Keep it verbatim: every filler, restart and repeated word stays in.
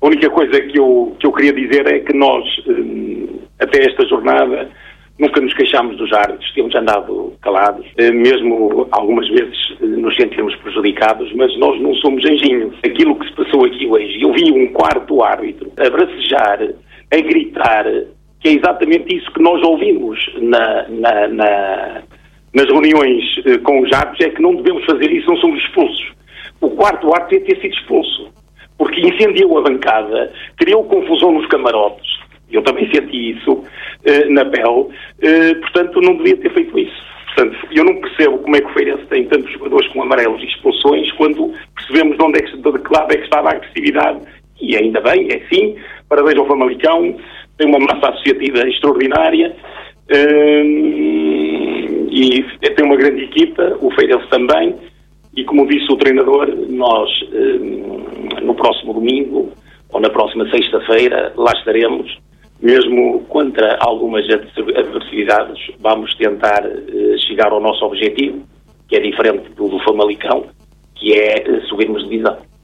A única coisa que eu, que eu queria dizer é que nós, até esta jornada, nunca nos queixámos dos árbitros, temos andado calados, mesmo algumas vezes nos sentimos prejudicados, mas nós não somos anjinhos. Aquilo que se passou aqui hoje, eu vi um quarto árbitro a bracejar, a gritar, que é exatamente isso que nós ouvimos na, na, na, nas reuniões com os árbitros, é que não devemos fazer isso, não somos expulsos. O quarto árbitro ia ter sido expulso, porque incendiou a bancada, criou confusão nos camarotes. Eu também senti isso uh, na pele, uh, portanto não devia ter feito isso. Portanto, eu não percebo como é que o Feirense tem tantos jogadores com amarelos e expulsões quando percebemos de onde é que, de que lado é que estava a agressividade. E ainda bem, é sim, parabéns ao Famalicão, tem uma massa associativa extraordinária uh, e tem uma grande equipa, o Feirense também, e como disse o treinador, nós uh, no próximo domingo ou na próxima sexta-feira lá estaremos. Mesmo contra algumas adversidades, vamos tentar uh, chegar ao nosso objetivo, que é diferente do do Famalicão, que é uh, subirmos de divisão.